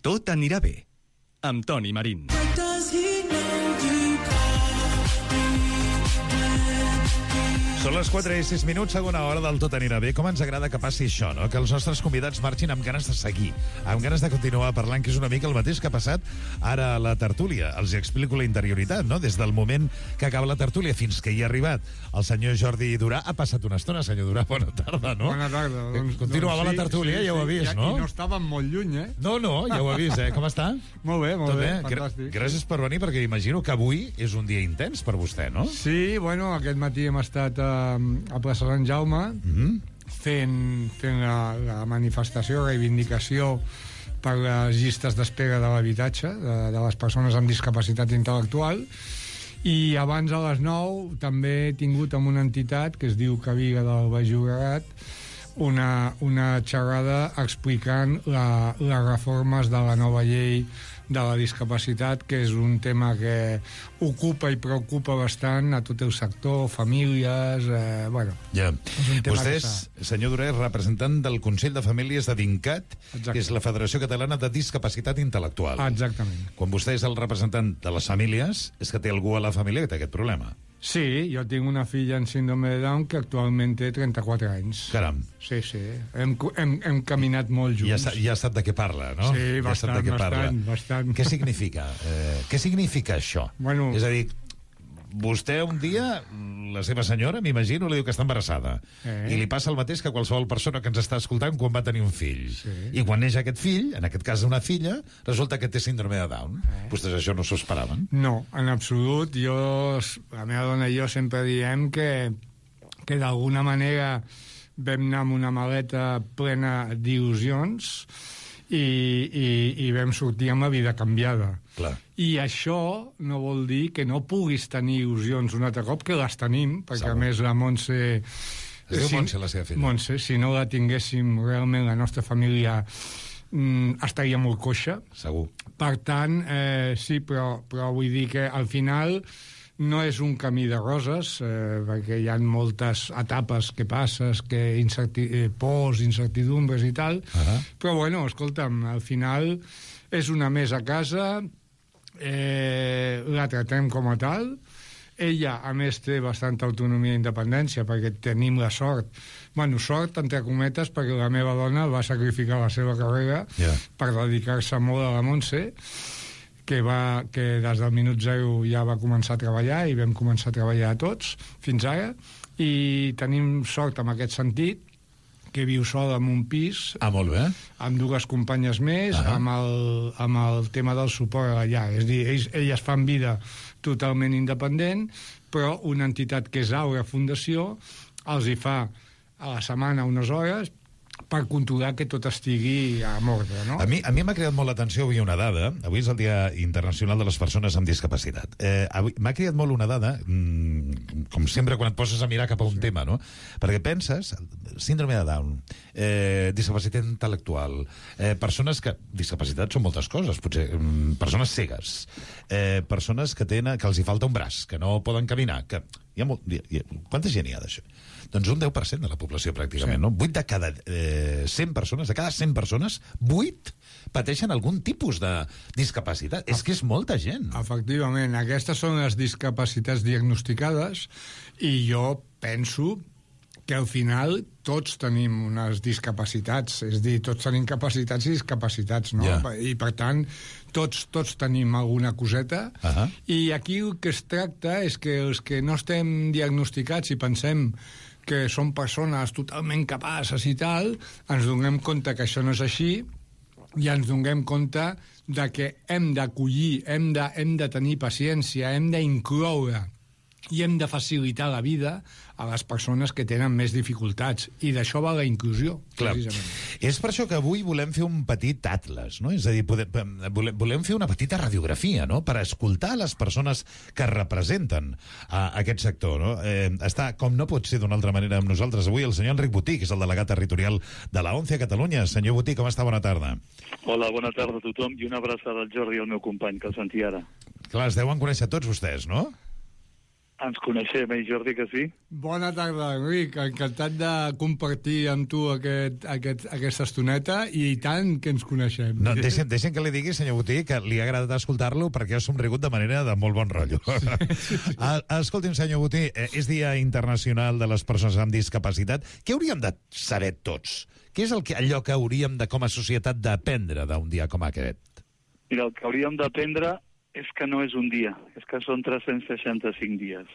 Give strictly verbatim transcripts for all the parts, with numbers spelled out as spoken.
Tot anirà bé, amb Toni Marín. Són les quatre i sis minuts, segona hora del Tot anirà bé. Com ens agrada que passi això, no? Que els nostres convidats marxin amb ganes de seguir, amb ganes de continuar parlant, que és una mica el mateix que ha passat ara a la tertúlia. Els explico la interioritat, no? Des del moment que acaba la tertúlia fins que hi ha arribat el senyor Jordi Durà. Ha passat una estona, senyor Durà, bona tarda, no? Bona tarda. Doncs, Continuava doncs sí, la tertúlia, sí, ja ho ha vist, sí, no? I no estàvem molt lluny, eh? No, no, ja ho ha vist, eh? Com està? Molt bé, molt Tot bé, bé? fantàstic. Gràcies per venir, perquè imagino que avui és un dia intens per vostè, no? Sí, bueno, aquest matí hem estat a, a plaça Sant Jaume Mm-hmm. fent, fent la, la manifestació, reivindicació per les llistes d'espera de l'habitatge de, de les persones amb discapacitat intel·lectual, i abans a les nou també he tingut amb una entitat que es diu Caviga del Baix Llobregat una, una xerrada explicant la, les reformes de la nova llei de la discapacitat, que és un tema que ocupa i preocupa bastant a tot el sector, famílies, eh, bueno... Ja. És un tema Vostè que és, està- senyor Durà, és representant del Consell de Famílies de DINCAT, Exacte. que és la Federació Catalana de Discapacitat Intel·lectual. Exactament. Quan vostè és el representant de les famílies, és que té algú a la família que té aquest problema. Sí, jo tinc una filla en síndrome de Down que actualment té trenta-quatre anys. Caram. Sí, sí. Hem, hem, hem caminat molt junts. Ja, sa, ja sap de què parla, no? Sí, ja bastant, sap de què bastant, parla. bastant. Què significa? Eh, què significa això? Bueno- És a dir, vostè un dia, la seva senyora, m'imagino, li diu que està embarassada. Eh. I li passa el mateix que a qualsevol persona que ens està escoltant quan va tenir un fill. Sí. I quan neix aquest fill, en aquest cas una filla, resulta que té síndrome de Down. Eh. Vostès això no s'ho esperaven? No, en absolut. Jo, la meva dona i jo sempre diem que, que d'alguna manera vam anar amb una maleta plena d'il·lusions i, i, i vam sortir amb la vida canviada. Clar. I això no vol dir que no puguis tenir il·lusions un altre cop, que les tenim, perquè Segur. a més la Montse... Es diu Montse, la seva filla. Montse, si no la tinguéssim realment la nostra família mm, estaria molt coixa. Segur. Per tant, eh, sí, però, però vull dir que al final no és un camí de roses, eh, perquè hi ha moltes etapes que passes, que incerti eh, pors, incertidumbres i tal, Ahà. però bueno, escolta'm, al final és una més a casa, eh, la tratem com a tal, ella, a més, té bastanta autonomia i independència, perquè tenim la sort, bueno, sort, entre cometes, perquè la meva dona va sacrificar la seva carrera Ja. per dedicar-se molt a la Montse, que, va, que des del minut zero ja va començar a treballar i vam començar a treballar tots fins ara, i tenim sort en aquest sentit, que viu sola en un pis Ah, molt bé. amb dues companyes més, Ah. amb, el, amb el tema del suport a la llar. És a dir, ells, elles fan vida totalment independent, però una entitat que és Aura Fundació els hi fa a la setmana unes hores per controlar que tot estigui a ordre, no? A mi, a mi m'ha creat molt l'atenció avui una dada. Avui és el Dia Internacional de les Persones amb Discapacitat. Eh, avui m'ha creat molt una dada, mmm, com sempre quan et poses a mirar cap a un sí. tema, no? Perquè penses, síndrome de Down, eh, discapacitat intel·lectual, eh, persones que... Discapacitat són moltes coses, potser. Mm, persones cegues, eh, persones que tenen que els hi falta un braç, que no poden caminar, que... Hi ha molt, hi ha, quanta gent hi ha d'això? Doncs un deu per cent de la població, pràcticament, sí. no? vuit de cada eh, cent persones, de cada cent persones, vuit pateixen algun tipus de discapacitat. És que és molta gent. Efectivament, aquestes són les discapacitats diagnosticades, i jo penso que al final tots tenim unes discapacitats, és a dir, tots tenim capacitats i discapacitats, no? Ja. I per tant, tots, tots tenim alguna coseta, Ahà. i aquí el que es tracta és que els que no estem diagnosticats i pensem que són persones totalment capaces i tal, ens donem compte que això no és així, i ens donem compte de que hem d'acollir, hem de, hem de tenir paciència, hem d'incloure i hem de facilitar la vida a les persones que tenen més dificultats, i d'això va la inclusió, Clar. precisament. És per això que avui volem fer un petit atles, no? És a dir, podem, volem, volem fer una petita radiografia, no? Per escoltar les persones que representen a, a aquest sector, no? Eh, està, com no pot ser d'una altra manera amb nosaltres avui, el senyor Enric Botí, que és el delegat territorial de la ONCE a Catalunya. Senyor Botí, com està? Bona tarda. Hola, bona tarda a tothom, i una abraçada al Jordi, el meu company, que el sentia ara. Clar, es deuen conèixer tots vostès, no? Ens coneixem, eh, Jordi, que sí? Bona tarda, Enric. Encantat de compartir amb tu aquest, aquest, aquesta estoneta i tant que ens coneixem. No, deixem, deixem que li digui, senyor Botí, que li ha agradat escoltar-lo perquè ha somrigut de manera de molt bon rotllo. Sí, sí, sí. Escolti'm, senyor Botí, és Dia Internacional de les Persones amb Discapacitat. Què hauríem de saber tots? Què és el que, allò que hauríem de, com a societat, d'aprendre d'un dia com aquest? Mira, el que hauríem d'aprendre és que no és un dia, és que són tres-cents seixanta-cinc dies.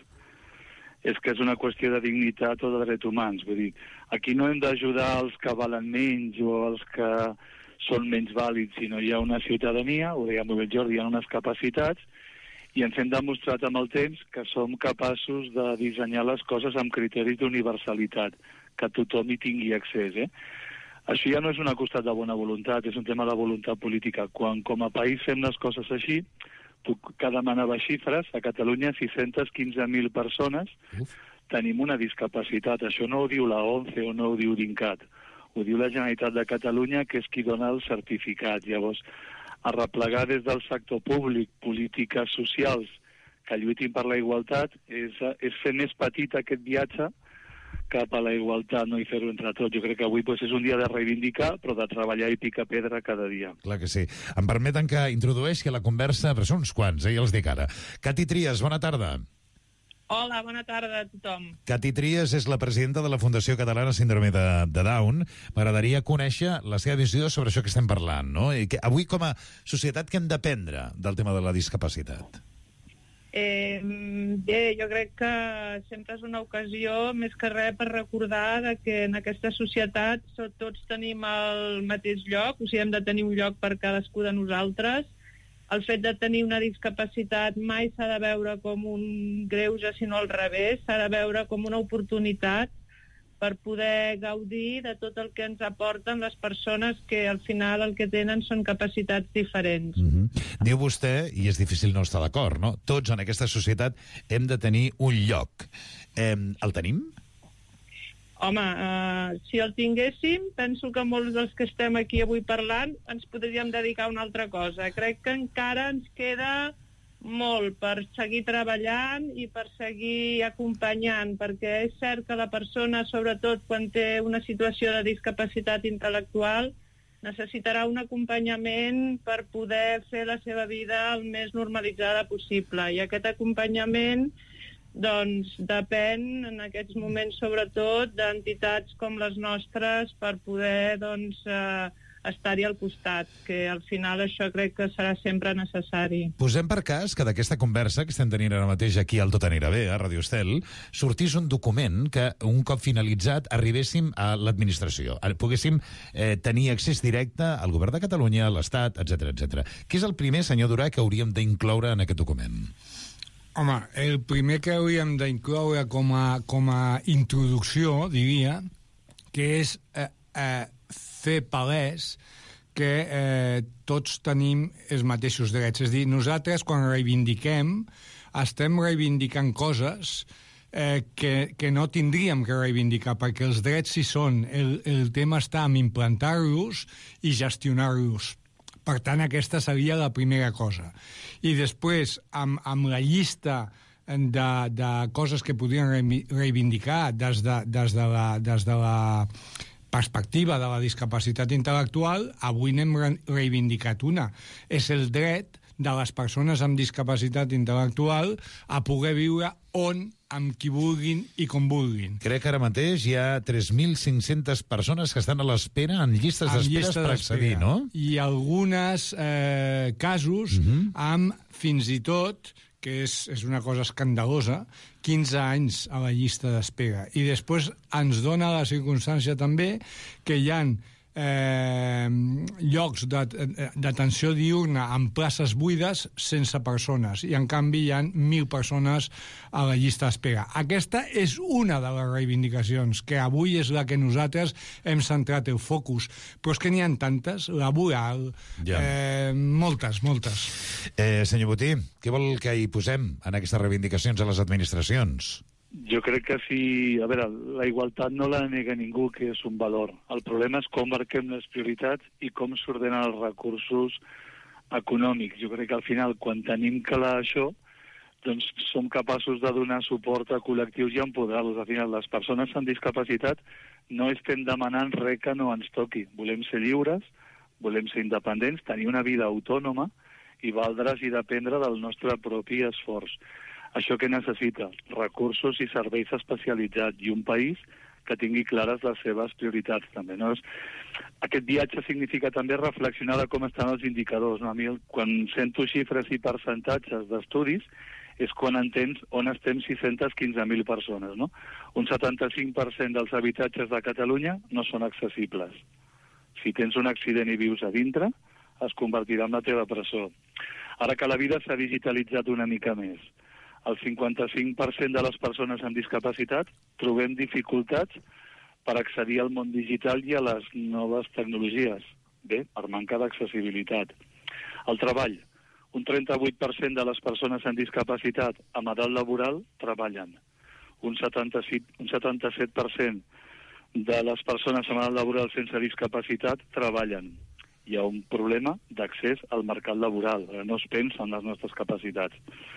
És que és una qüestió de dignitat o de drets humans. Vull dir, aquí no hem d'ajudar els que valen menys o els que són menys vàlids, sinó hi ha una ciutadania, ho deia molt bé Jordi, hi ha unes capacitats, i ens hem demostrat amb el temps que som capaços de dissenyar les coses amb criteris d'universalitat, que tothom hi tingui accés, eh? Això ja no és una qüestió de bona voluntat, és un tema de voluntat política. Quan com a país fem les coses així, tu que demanava xifres, a Catalunya sis-centes quinze mil persones Uf. tenim una discapacitat. Això no ho diu la ONCE o no ho diu l'INCAT. Ho diu la Generalitat de Catalunya, que és qui dona el certificat. Llavors, arreplegar des del sector públic polítiques socials que lluitin per la igualtat és, és fer més petit aquest viatge cap a la igualtat, no? I fer-ho entre tots. Jo crec que avui pues, és un dia de reivindicar, però de treballar i picar pedra cada dia. Clar que sí. Em permeten que introdueixi a la conversa, però són uns quants, eh? Ja els dic ara. Cati Trias, bona tarda. Hola, bona tarda a tothom. Cati Trias és la presidenta de la Fundació Catalana Síndrome de, de Down. M'agradaria conèixer la seva visió sobre això que estem parlant, no? I que avui, com a societat, què hem d'aprendre del tema de la discapacitat? Eh, bé, jo crec que sempre és una ocasió, més que res, per recordar de que en aquesta societat tots tenim el mateix lloc, o sigui, hem de tenir un lloc per cadascú de nosaltres. El fet de tenir una discapacitat mai s'ha de veure com un greuge, sinó al revés, s'ha de veure com una oportunitat per poder gaudir de tot el que ens aporten les persones que al final el que tenen són capacitats diferents. Mm-hmm. Diu vostè, i és difícil no estar d'acord, no? Tots en aquesta societat hem de tenir un lloc. Eh, el tenim? Home, eh, si el tinguéssim, penso que molts dels que estem aquí avui parlant ens podríem dedicar a una altra cosa. Crec que encara ens queda molt per seguir treballant i per seguir acompanyant, perquè és cert que la persona, sobretot quan té una situació de discapacitat intel·lectual, necessitarà un acompanyament per poder fer la seva vida el més normalitzada possible. I aquest acompanyament doncs, depèn en aquests moments sobretot d'entitats com les nostres per poder doncs, eh, estar-hi al costat, que al final això crec que serà sempre necessari. Posem per cas que d'aquesta conversa que estem tenint ara mateix aquí al Tot Anirà Bé, a Radio Estel, sortís un document que un cop finalitzat arribéssim a l'administració, poguéssim eh, tenir accés directe al govern de Catalunya, a l'Estat, etcètera, etcètera. Què és el primer, senyor Durà, que hauríem d'incloure en aquest document? Home, el primer que hauríem d'incloure com a, com a introducció, diria, que és eh, eh, fer palès que eh, tots tenim els mateixos drets. És a dir, nosaltres quan reivindiquem, estem reivindicant coses eh, que, que no tindríem que reivindicar, perquè els drets hi són. El, el tema està en implantar-los i gestionar-los. Per tant, aquesta seria la primera cosa. I després, amb, amb la llista de, de coses que podríem reivindicar des de, des de la... Des de la perspectiva de la discapacitat intel·lectual, avui n'hem reivindicat una. És el dret de les persones amb discapacitat intel·lectual a poder viure on, amb qui vulguin i com vulguin. Crec que ara mateix hi ha tres mil cinc-centes persones que estan a l'espera en llistes d'espera per accedir, no? I algunes eh, casos uh-huh. amb fins i tot, que és, és una cosa escandalosa, quinze anys a la llista d'espera. I després ens dona la circumstància també que hi ha eh, llocs d'atenció diurna amb places buides sense persones, i en canvi hi ha mil persones a la llista d'espera. Aquesta és una de les reivindicacions, que avui és la que nosaltres hem centrat el focus, però és que n'hi ha tantes, laboral, ja. eh, moltes, moltes. Eh, senyor Botí, què vol que hi posem en aquestes reivindicacions a les administracions? Jo crec que si... A veure, la igualtat no la nega ningú, que és un valor. El problema és com marquem les prioritats i com s'ordenen els recursos econòmics. Jo crec que al final, quan tenim clar això, doncs som capaços de donar suport a col·lectius i empoderar-los. Al final, les persones amb discapacitat no estem demanant res que no ens toqui. Volem ser lliures, volem ser independents, tenir una vida autònoma i valdre's i dependre del nostre propi esforç. Això que necessita? Recursos i serveis especialitzats i un país que tingui clares les seves prioritats també, no? Aquest viatge significa també reflexionar de com estan els indicadors, no? A mi, quan sento xifres i percentatges d'estudis, és quan entens on estem sis-centes quinze mil persones, no? Un setanta-cinc per cent dels habitatges de Catalunya no són accessibles. Si tens un accident i vius a dintre, es convertirà en la teva presó. Ara que la vida s'ha digitalitzat una mica més, el cinquanta-cinc per cent de les persones amb discapacitat trobem dificultats per accedir al món digital i a les noves tecnologies. Bé, per manca d'accessibilitat. El treball. Un trenta-vuit per cent de les persones amb discapacitat amb edat laboral treballen. Un setanta-set per cent de les persones amb edat laboral sense discapacitat treballen. Hi ha un problema d'accés al mercat laboral. No es pensa en les nostres capacitats.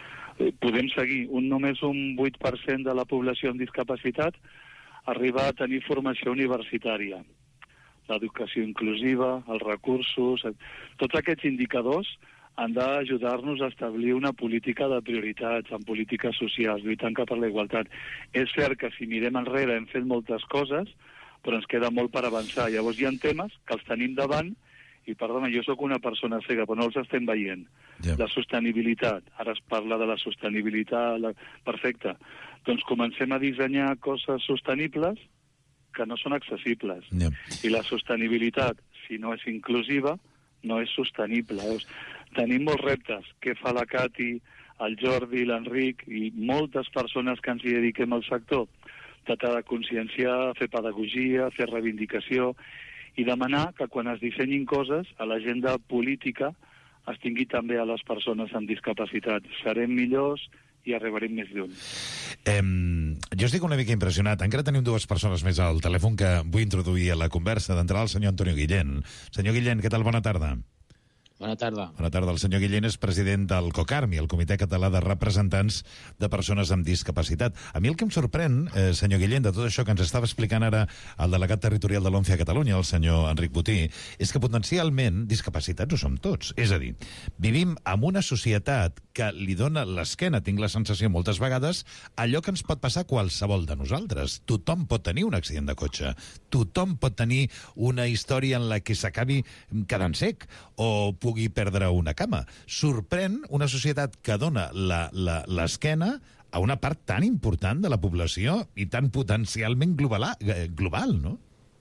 Podem seguir. Un, només un vuit per cent de la població amb discapacitat arriba a tenir formació universitària. L'educació inclusiva, els recursos... Tots aquests indicadors han d'ajudar-nos a establir una política de prioritats, en polítiques socials, lluitant cap a la igualtat. És cert que si mirem enrere hem fet moltes coses, però ens queda molt per avançar. Llavors hi ha temes que els tenim davant i, perdona, jo sóc una persona cega, però no els estem veient. Yeah. La sostenibilitat. Ara es parla de la sostenibilitat. La... Perfecte. Doncs comencem a dissenyar coses sostenibles que no són accessibles. Yeah. I la sostenibilitat, si no és inclusiva, no és sostenible. Llavors, tenim molts reptes. Què fa la Cati, el Jordi, l'Enric i moltes persones que ens hi dediquem al sector? Tratar de conscienciar, fer pedagogia, fer reivindicació i demanar que quan es dissenyin coses a l'agenda política es tingui també a les persones amb discapacitat. Serem millors i arribarem més lluny. Eh, jo estic una mica impressionat. Encara tenim dues persones més al telèfon que vull introduir a la conversa. D'entrada el senyor Antonio Guillén. Senyor Guillén, què tal? Bona tarda. Bona tarda. Bona tarda. El senyor Guillén és president del COCARMI, el Comitè Català de Representants de Persones amb Discapacitat. A mi el que em sorprèn, eh, senyor Guillén, de tot això que ens estava explicant ara el delegat territorial de l'ONCE a Catalunya, el senyor Enric Botí, és que potencialment discapacitats ho som tots. És a dir, vivim en una societat que li dona l'esquena, tinc la sensació moltes vegades, allò que ens pot passar a qualsevol de nosaltres. Tothom pot tenir un accident de cotxe, tothom pot tenir una història en la que s'acabi quedant sec o pugui perdre una cama. Sorprèn una societat que dona l'esquena a una part tan important de la població i tan potencialment global, global, no?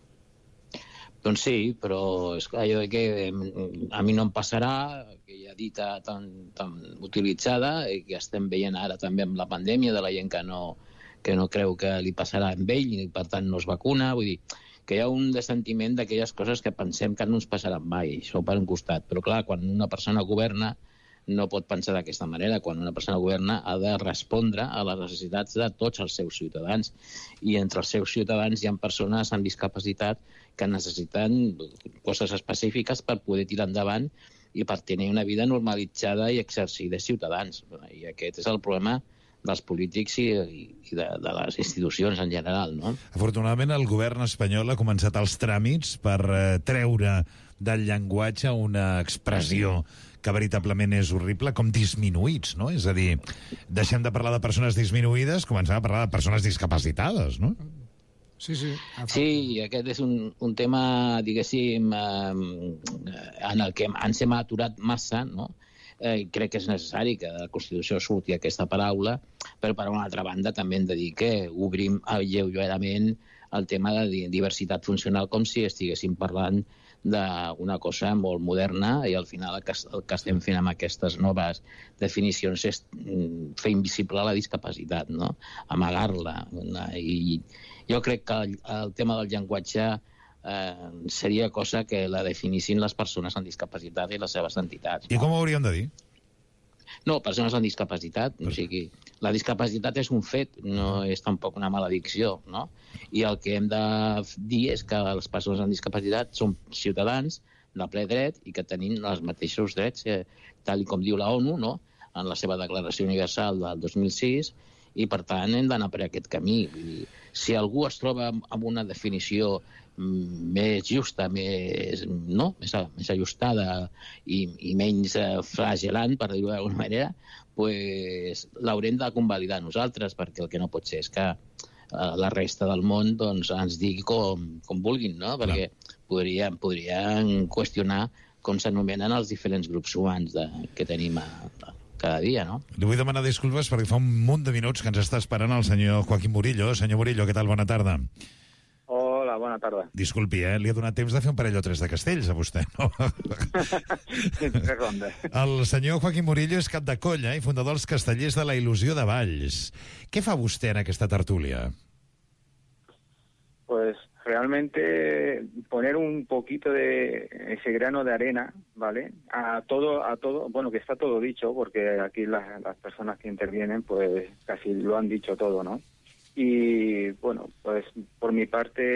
Doncs sí, però és allò de que a mi no em passarà, aquella dita tan, tan utilitzada, i que estem veient ara també amb la pandèmia, de la gent que no, que no creu que li passarà amb ell i per tant no es vacuna. Vull dir, que hi ha un dessentiment d'aquelles coses que pensem que no ens passaran mai, això per un costat. Però clar, quan una persona governa no pot pensar d'aquesta manera. Quan una persona governa ha de respondre a les necessitats de tots els seus ciutadans. I entre els seus ciutadans hi ha persones amb discapacitat que necessiten coses específiques per poder tirar endavant i per tenir una vida normalitzada i exercir de ciutadans. I aquest és el problema dels polítics i, i de, de les institucions en general, no? Afortunadament, el govern espanyol ha començat els tràmits per eh, treure del llenguatge una expressió que veritablement és horrible, com disminuïts, no? És a dir, deixem de parlar de persones disminuïdes, comencem a parlar de persones discapacitades, no? Sí, sí. Sí, aquest és un, un tema, diguéssim, eh, en el que ens hem aturat massa, no? Eh, crec que és necessari que de la Constitució surti aquesta paraula, però per una altra banda també hem de dir que obrim lleugerament el tema de diversitat funcional com si estiguéssim parlant d'una cosa molt moderna i al final el que, el que estem fent amb aquestes noves definicions és fer invisible la discapacitat, no? Amagar-la. I jo crec que el, el tema del llenguatge eh, seria cosa que la definissin les persones amb discapacitat i les seves entitats. I com ho hauríem de dir? No, persones amb discapacitat. O sigui, la discapacitat és un fet, no és tampoc una maledicció, no? I el que hem de dir és que les persones amb discapacitat són ciutadans de ple dret i que tenim els mateixos drets, eh, tal com diu la ONU, no? en la seva Declaració Universal del dos mil sis, i per tant hem d'anar per aquest camí. Vull dir, si algú es troba amb una definició més justa, més, no? més, més ajustada i, i menys flagelant, per dir-ho d'alguna manera, pues, l'haurem de convalidar nosaltres, perquè el que no pot ser és que la resta del món doncs, ens digui com, com vulguin, no? Perquè podríem, podríem qüestionar com s'anomenen els diferents grups humans de, que tenim a, a cada dia, no? Li vull demanar disculpes perquè fa un munt de minuts que ens està esperant el senyor Joaquim Murillo. Senyor Murillo, què tal? Bona tarda. Hola, bona tarda. Disculpi, eh? Li ha donat temps de fer un parell o tres de castells a vostè, no? El senyor Joaquim Murillo és cap de colla i fundador dels Castellers de la Il·lusió de Valls. Què fa vostè en aquesta tertúlia? Pues realmente poner un poquito de ese grano de arena, ¿vale? A todo, a todo, bueno, que está todo dicho, porque aquí las, las personas que intervienen, pues casi lo han dicho todo, ¿no? Y bueno, pues por mi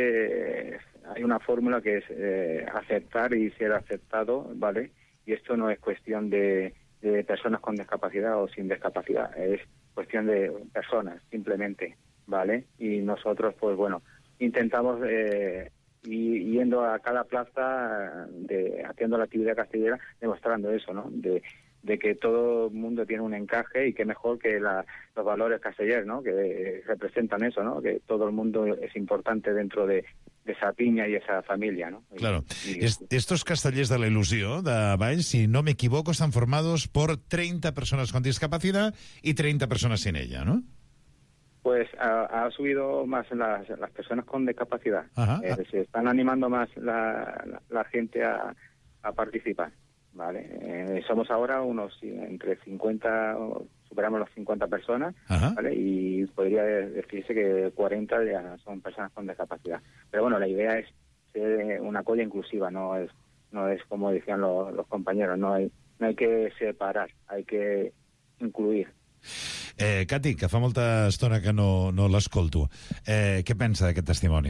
parte eh, hay una fórmula que es eh, aceptar y ser aceptado, ¿vale? Y esto no es cuestión de, de personas con discapacidad o sin discapacidad, es cuestión de personas, simplemente, ¿vale? Y nosotros, pues bueno, intentamos eh, y, yendo a cada plaza, de, haciendo la actividad castellera, demostrando eso, ¿no? De, de que todo el mundo tiene un encaje y que mejor que la, los valores castellers, ¿no? Que representan eso, ¿no? Que todo el mundo es importante dentro de, de esa piña y esa familia, ¿no? Claro. Y, Est estos Castellers de la Il·lusió de Valls, si no me equivoco, están formados por treinta personas con discapacidad y treinta personas sin ella, ¿no? Pues ha, ha subido más las, las personas con discapacidad. Ajá. Eh, se están animando más la, la, la gente a, a participar, ¿vale? Eh, somos ahora unos entre cincuenta, superamos las cincuenta personas, Ajá. ¿vale? Y podría decirse que cuarenta ya son personas con discapacidad. Pero bueno, la idea es ser una colla inclusiva, no es no es como decían los, los compañeros, no hay no hay que separar, hay que incluir. Eh, Cati, que fa molta estona que no, no l'escolto. Eh, què pensa d'aquest testimoni?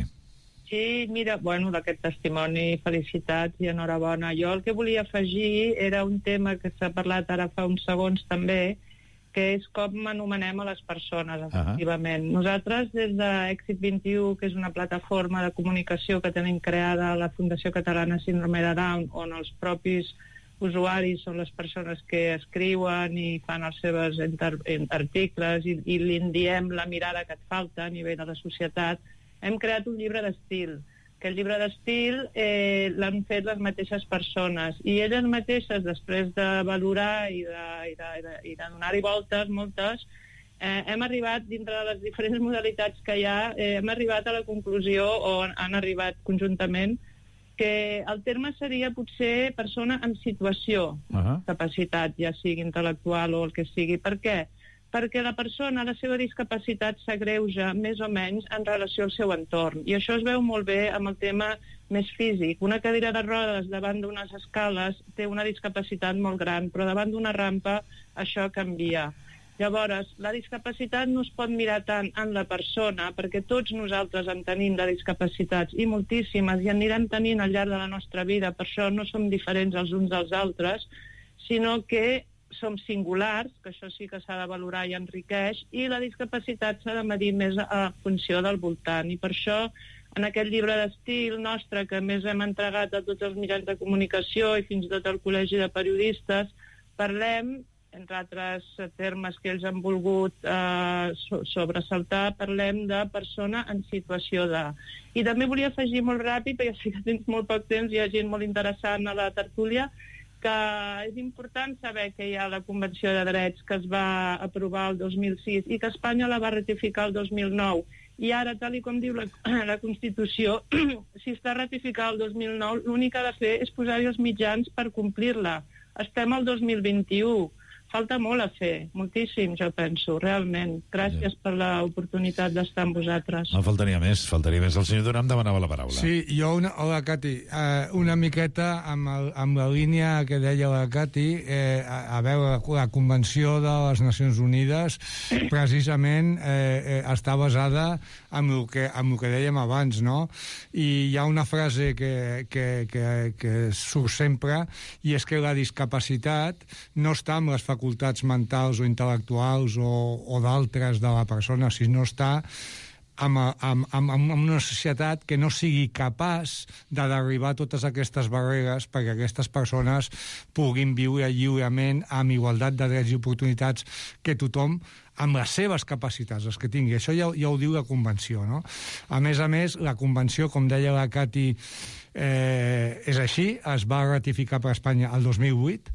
Sí, mira, bueno, d'aquest testimoni, felicitats i enhorabona. Jo el que volia afegir era un tema que s'ha parlat ara fa uns segons també, que és com anomenem a les persones, efectivament. Uh-huh. Nosaltres, des d'Èxit vint i u, que és una plataforma de comunicació que tenim creada a la Fundació Catalana Síndrome de Down, on els propis usuaris són les persones que escriuen i fan els seus articles i, i li diem la mirada que et falta a nivell de la societat, hem creat un llibre d'estil. Aquest llibre d'estil eh, l'han fet les mateixes persones i elles mateixes, després de valorar i de, i de, i de, i de donar-hi voltes, moltes, eh, hem arribat, dintre de les diferents modalitats que hi ha, eh, hem arribat a la conclusió, o han arribat conjuntament, que el terme seria potser persona en situació de uh-huh. capacitat, ja sigui intel·lectual o el que sigui. Per què? Perquè la persona, la seva discapacitat s'agreuja més o menys en relació al seu entorn. I això es veu molt bé amb el tema més físic. Una cadira de rodes davant d'unes escales té una discapacitat molt gran, però davant d'una rampa això canvia. Llavors, la discapacitat no es pot mirar tant en la persona, perquè tots nosaltres en tenim de discapacitats, i moltíssimes, i en anirem tenint al llarg de la nostra vida, per això no som diferents els uns dels altres, sinó que som singulars, que això sí que s'ha de valorar i enriqueix, i la discapacitat s'ha de medir més a funció del voltant. I per això, en aquest llibre d'estil nostre, que més hem entregat a tots els mitjans de comunicació i fins i tot al Col·legi de Periodistes, parlem, entre altres termes que ells han volgut eh, sobresaltar, parlem de persona en situació de. I també volia afegir molt ràpid, perquè sí que tens molt poc temps, hi ha gent molt interessant a la tertúlia, que és important saber que hi ha la Convenció de Drets que es va aprovar el dos mil sis i que Espanya la va ratificar el dos mil nou. I ara, tal i com diu la, la Constitució, si està ratificada el dos mil nou, l'únic que ha de fer és posar-hi els mitjans per complir-la. Estem al dos mil vint-i-u. Falta molt a fer, moltíssim, jo penso, realment. Gràcies sí. per l'oportunitat d'estar amb vosaltres. No faltaria més, faltaria més. El senyor Duran demanava la paraula. Sí, jo, una, hola, Cati, uh, una miqueta amb, el, amb la línia que deia la Cati, eh, a, a veure, la Convenció de les Nacions Unides precisament eh, eh, està basada en el, que, en el que dèiem abans, no? I hi ha una frase que, que, que, que surt sempre, i és que la discapacitat no està amb les facultats facultats mentals o intel·lectuals o, o d'altres de la persona, si no està amb, amb, amb, amb una societat que no sigui capaç de derribar totes aquestes barreres perquè aquestes persones puguin viure lliurement amb igualtat de drets i oportunitats que tothom amb les seves capacitats, les que tingui. Això ja, ja ho diu la Convenció, no? A més a més, la Convenció, com deia la Cati, eh, és així, es va ratificar per Espanya el dos mil vuit,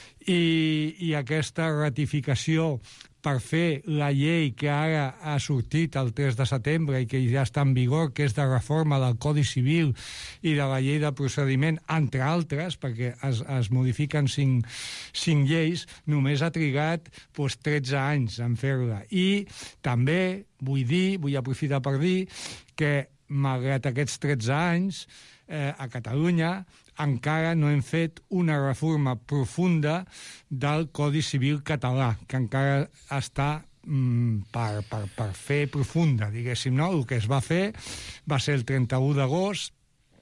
i, i aquesta ratificació per fer la llei que ara ha sortit el tres de setembre i que ja està en vigor, que és de reforma del Codi Civil i de la llei de procediment, entre altres, perquè es, es modifiquen cinc, cinc lleis, només ha trigat doncs, tretze anys en fer-la. I també vull dir, vull aprofitar per dir, que malgrat aquests tretze anys, eh, a Catalunya encara no hem fet una reforma profunda del Codi Civil català, que encara està mm, per, per, per fer profunda, diguéssim, no? El que es va fer va ser el trenta-u d'agost,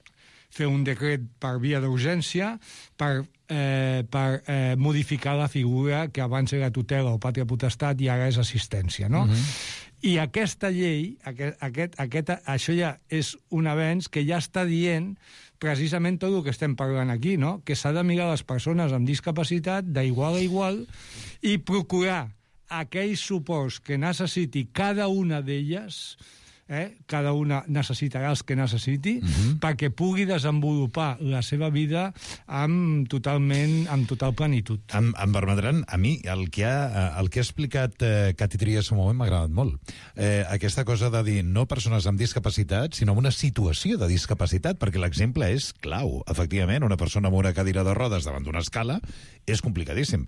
fer un decret per via d'urgència per, eh, per eh, modificar la figura que abans era tutela o pàtria potestat i ara és assistència, no? Uh-huh. I aquesta llei, aquest, aquest, aquest, això ja és un avenç que ja està dient precisament tot el que estem parlant aquí, no? Que s'ha de mirar les persones amb discapacitat d'igual a igual i procurar aquells suports que necessiti cada una d'elles, eh? Cada una necessitarà els que necessiti, uh-huh. perquè pugui desenvolupar la seva vida amb totalment, amb total plenitud. Em, em permetran, a mi, el que ha, el que ha explicat eh, Cati Trias un moment m'ha agradat molt. Eh, aquesta cosa de dir no persones amb discapacitat, sinó una situació de discapacitat, perquè l'exemple és clau. Efectivament, una persona amb una cadira de rodes davant d'una escala és complicadíssim.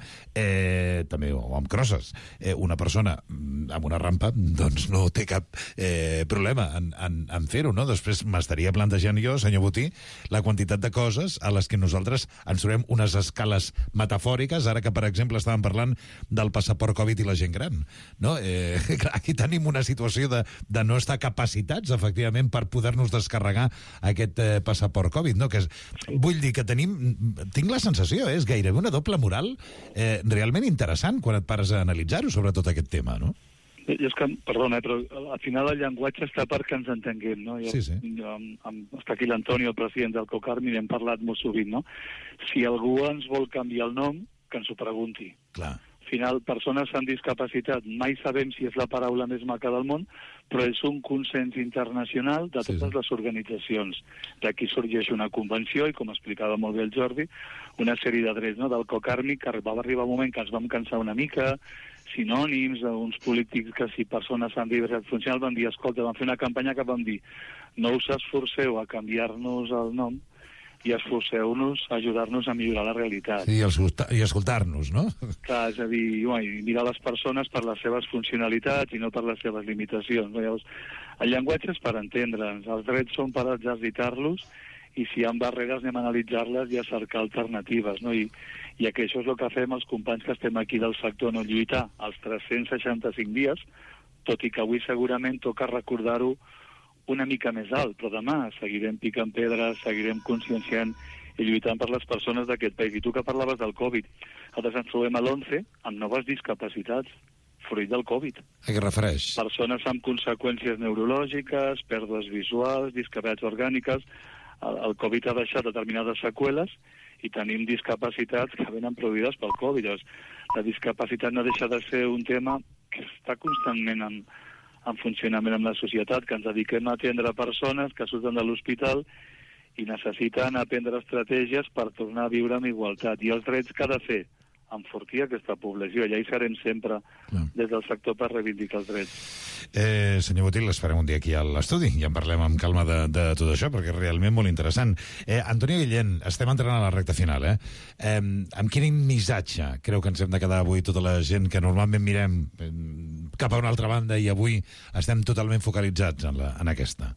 Eh, també, o amb crosses. Eh, una persona amb una rampa, doncs no té cap eh, problema en, en, en fer-ho, no? Després m'estaria plantejant jo, senyor Botí, la quantitat de coses a les que nosaltres ens trobem unes escales metafòriques, ara que, per exemple, estàvem parlant del passaport Covid i la gent gran, no? Eh, aquí tenim una situació de, de no estar capacitats, efectivament, per poder-nos descarregar aquest eh, passaport Covid, no? Que és, vull dir que tenim... Tinc la sensació, eh? És gairebé una doble moral eh, realment interessant quan et pares a analitzar-ho sobre tot aquest tema, no? I és que, perdona, però al final el llenguatge està perquè ens entenguem, no? Jo, sí, sí. Jo, amb, amb, està aquí l'Antonio, el president del COCARMI, n'hem parlat molt sovint, no? Si algú ens vol canviar el nom, que ens ho pregunti. Clar. Al final, persones amb discapacitat, mai sabem si és la paraula més maca del món, però és un consens internacional de totes sí, sí. les organitzacions. D'aquí sorgeix una convenció, i com explicava molt bé el Jordi, una sèrie de drets, no?, del COCARMI, que va arribar un moment que ens vam cansar una mica, sinònims, uns polítics que si persones amb diversitat funcional van dir, escolta, vam fer una campanya que vam dir no us esforceu a canviar-nos el nom i esforceu-nos a ajudar-nos a millorar la realitat. Sí, i, escolta, i escoltar-nos, no? Clar, és a dir, ui, mirar les persones per les seves funcionalitats i no per les seves limitacions. No? Llavors, el llenguatge és per entendre'ns, els drets són per exercitar-los i si hi ha barreres anem a analitzar-les i a cercar alternatives, no? I, i que això és el que fem els companys que estem aquí del sector, no lluitar els tres-cents seixanta-cinc dies, tot i que avui segurament toca recordar-ho una mica més alt, però demà seguirem picant pedres, seguirem conscienciant i lluitant per les persones d'aquest país. I tu que parlaves del Covid, nosaltres ens trobem a l'onze amb noves discapacitats, fruit del Covid. A què refereix? Persones amb conseqüències neurològiques, pèrdues visuals, discapacitats orgàniques. El, el Covid ha deixat determinades seqüeles i tenim discapacitats que venen produïdes pel Covid. Llavors, la discapacitat no deixa de ser un tema que està constantment en, en funcionament amb la societat, que ens dediquem a atendre persones que surten de l'hospital i necessiten aprendre estratègies per tornar a viure amb igualtat. I els drets que ha de fer? Enfortir aquesta població. Allà hi serem sempre no. des del sector per reivindicar els drets. Eh, senyor Botil, l'esperem un dia aquí a l'estudi i en parlem amb calma de, de tot això, perquè és realment molt interessant. Eh, Antonio Guillén, estem entrant a la recta final, eh? eh? Amb quin missatge creu que ens hem de quedar avui tota la gent que normalment mirem eh, cap a una altra banda i avui estem totalment focalitzats en, la, en aquesta?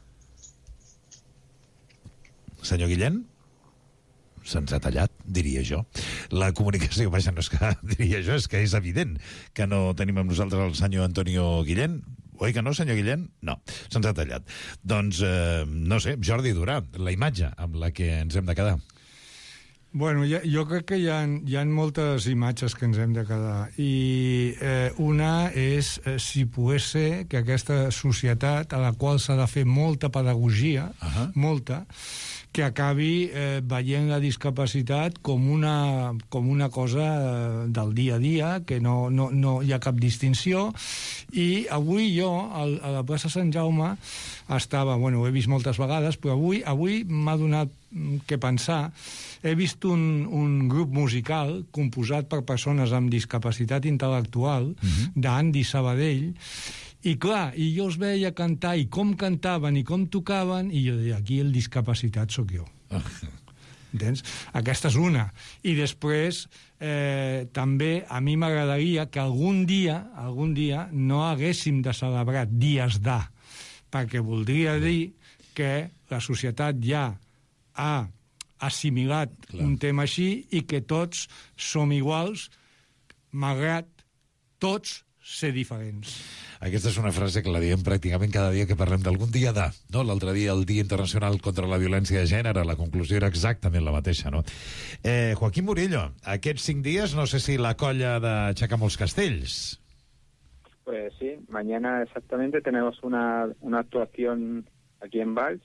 Senyor Guillén? Se'ns ha tallat, diria jo. La comunicació, vaja, no és que diria jo, és que és evident que no tenim amb nosaltres el senyor Antonio Guillén. Oi que no, senyor Guillén? No, se'ns ha tallat. Doncs, eh, no sé, Jordi Durà, la imatge amb la que ens hem de quedar. Bueno, ja, jo crec que hi ha, hi ha moltes imatges que ens hem de quedar. I eh, una és, eh, si pogués ser, que aquesta societat, a la qual s'ha de fer molta pedagogia, uh-huh. molta, que acabi eh, veient la discapacitat com una, com una cosa eh, del dia a dia, que no, no, no hi ha cap distinció. I avui jo, al, a la plaça Sant Jaume, estava, bueno, ho he vist moltes vegades, però avui, avui m'ha donat que pensar. He vist un, un grup musical composat per persones amb discapacitat intel·lectual, uh-huh. d'Andy Sabadell, i clar, i jo els veia cantar, i com cantaven, i com tocaven, i jo deia, aquí el discapacitat sóc jo. Entens? Aquesta és una. I després, eh, també, a mi m'agradaria que algun dia, algun dia, no haguéssim de celebrar dies d'A, perquè voldria dir que la societat ja ha assimilat Clar. un tema així i que tots som iguals, malgrat tots ser diferents. Aquesta és una frase que la diem pràcticament cada dia que parlem d'algun dia de, no? L'altre dia, el Dia Internacional contra la Violència de Gènere, la conclusió era exactament la mateixa, no? Eh, Joaquín Murillo, aquests cinc dies no sé si la colla d'aixecar molts castells. Pues sí, mañana exactamente tenemos una, una actuación aquí en Valls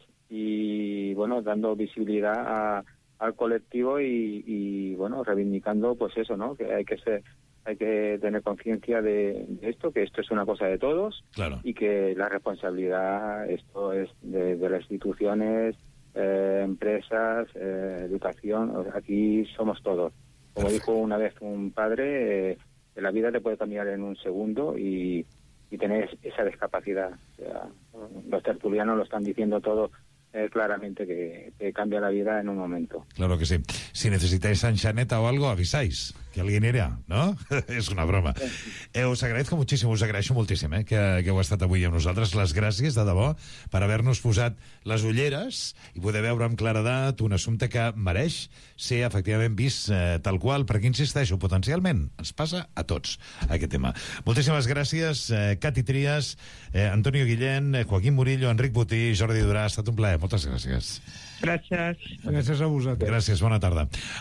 y, bueno, dando visibilidad a, al colectivo y, y, bueno, reivindicando, pues eso, ¿no? Que hay que ser... Hay que tener conciencia de, de esto, que esto es una cosa de todos claro. y que la responsabilidad, esto es de, de las instituciones, eh, empresas, eh, educación, aquí somos todos. Como Perfecto. dijo una vez un padre, eh, la vida te puede cambiar en un segundo y, y tener esa discapacidad. O sea, los tertulianos lo están diciendo todo eh, claramente, que, que cambia la vida en un momento. Claro que sí. Si necesitáis sanchaneta o algo, avisáis. Que alguien irà, no? És una broma. Eh, us agradezco moltíssim, us agraeixo moltíssim eh, que, que heu estat avui amb nosaltres. Les gràcies, de debò, per haver-nos posat les ulleres i poder veure amb claredat un assumpte que mereix ser efectivament vist eh, tal qual, perquè insisteixo, potencialment ens passa a tots aquest tema. Moltíssimes gràcies, eh, Cati Trias, eh, Antonio Guillén, eh, Joaquín Murillo, Enric Botí, Jordi Durà. Ha estat un plaer. Moltes gràcies. Gràcies. Gràcies a vosaltres. Gràcies, bona tarda.